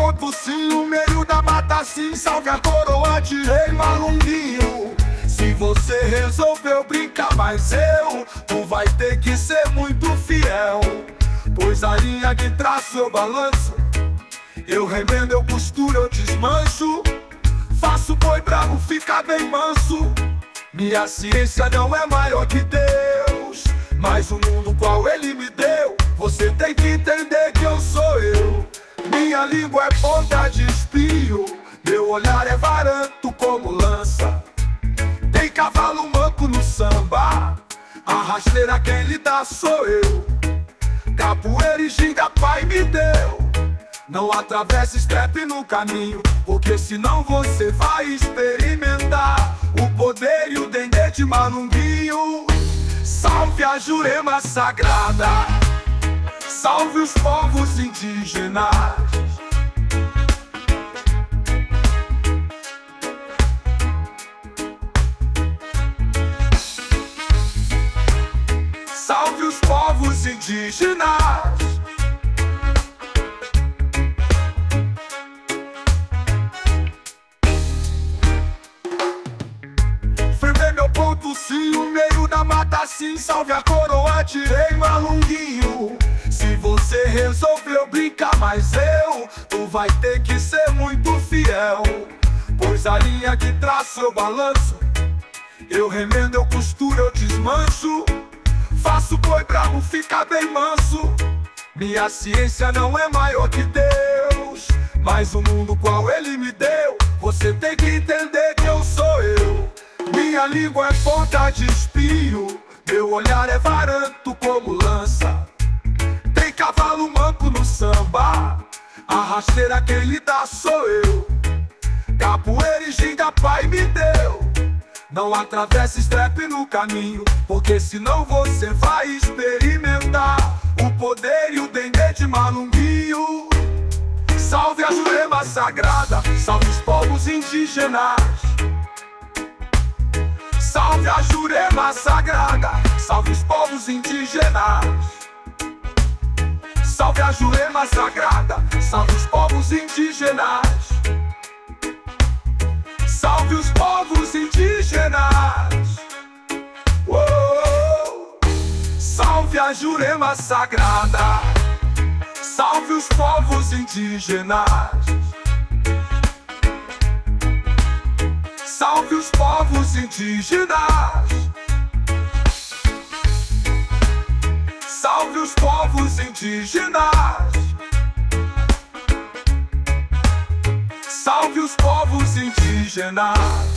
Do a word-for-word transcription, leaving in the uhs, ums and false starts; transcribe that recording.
ponto sim, no meio da mata sim. Salve a coroa de rei Malunguinho. Se você resolveu brincar, mas eu, tu vai ter que ser muito fiel. Pois a linha de traço eu balanço, eu remendo, eu costuro, eu desmancho. Faço boi bravo ficar bem manso. Minha ciência não é maior que Deus, mas o mundo qual ele me deu, você tem que entender que eu sou eu. Minha língua é ponta de espinho, meu olhar é varanto como lança. Tem cavalo manco no samba, a rasteira quem lhe dá sou eu. Capoeira e ginga pai me deu. Não atravesse estrepe no caminho, porque senão você vai experimentar o poder e o dendê de Malunguinho. Salve a Jurema sagrada, salve os povos indígenas. Salve os povos indígenas. Firmei meu ponto sim, no meio da mata sim. Salve a coroa de rei Malunguinho. Se você resolveu brincar, mas eu, tu vai ter que ser muito fiel. Pois a linha que traço eu balanço, eu remendo, eu costuro, eu desmancho. Faço boi bravo ficar bem manso. Minha ciência não é maior que Deus, mas o mundo qual ele me deu, você tem que entender que eu sou eu. Minha língua é ponta de espinho, meu olhar é varanto como lança. Tem cavalo manco no samba, a rasteira quem lhe dá sou eu. Capoeira e ginga pai me deu. Não atravesse estrepe no caminho, porque senão você vai experimentar o poder e o dendê de Malunguinho. Salve a Jurema sagrada, salve os povos indígenas. Salve a Jurema sagrada, salve os povos indígenas. Salve a Jurema sagrada, salve os povos indígenas. Salve os povos indígenas. Uou! Salve a Jurema sagrada, salve os povos indígenas. Salve os povos indígenas. Salve os povos indígenas. Salve os povos indígenas.